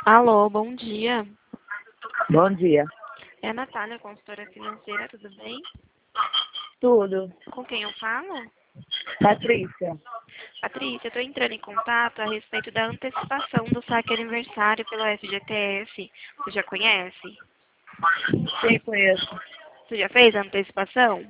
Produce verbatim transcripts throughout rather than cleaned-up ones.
Alô, bom dia. Bom dia. É a Natália, consultora financeira, tudo bem? Tudo. Com quem eu falo? Patrícia. Patrícia, eu estou entrando em contato a respeito da antecipação do saque aniversário pelo F G T S. Você já conhece? Sim, conheço. Você já fez a antecipação?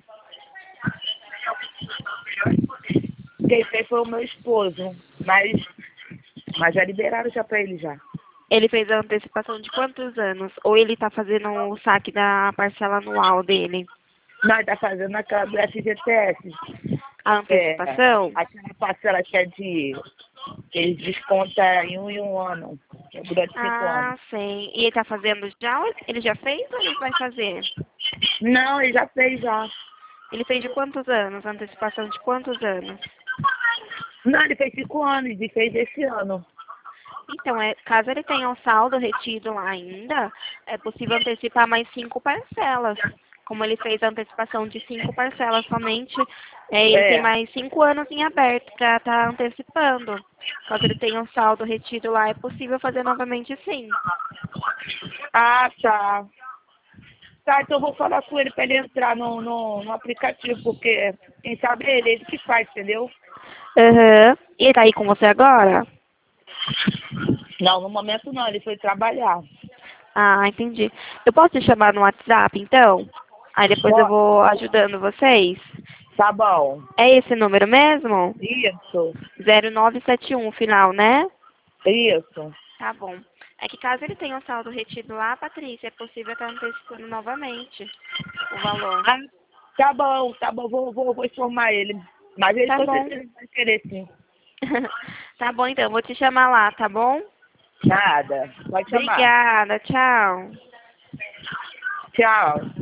Quem fez foi o meu esposo, mas, mas já liberaram já pra ele já. Ele fez a antecipação de quantos anos? Ou ele está fazendo o saque da parcela anual dele? Nós tá fazendo aquela do F G T S. A É, antecipação? aquela parcela que é de. Que eles descontam em um e um ano. Que é durante cinco anos. Ah, sei. E ele está fazendo já? ou Ele já fez ou ele vai fazer? Não, ele já fez já. Ele fez de quantos anos? Antecipação de quantos anos? Não, ele fez cinco anos, ele fez esse ano. Então, é, caso ele tenha um saldo retido lá ainda, é possível antecipar mais cinco parcelas. Como ele fez a antecipação de cinco parcelas somente, é, ele tem É. mais cinco anos em aberto para estar antecipando. Caso ele tenha um saldo retido lá, é possível fazer novamente sim. Ah, tá. Tá, então eu vou falar com ele pra ele entrar no, no, no aplicativo, porque quem sabe é ele, ele que faz, entendeu? Aham. E ele tá aí com você agora? Não, no momento não, ele foi trabalhar. Ah, entendi. Eu posso te chamar no WhatsApp, então? Aí depois eu Pode? vou ajudando vocês. Tá bom. É esse número mesmo? Isso, zero nove sete um final, né? isso. Tá bom. É que caso ele tenha um saldo retido lá, Patrícia, é possível estar antecipando novamente o valor. Ah, tá bom, tá bom, vou, vou, vou informar ele. Mas ele Tá com bom. certeza vai querer sim. Tá bom, então. Vou te chamar lá, tá bom? Nada, pode chamar. Obrigada. Tchau. Tchau.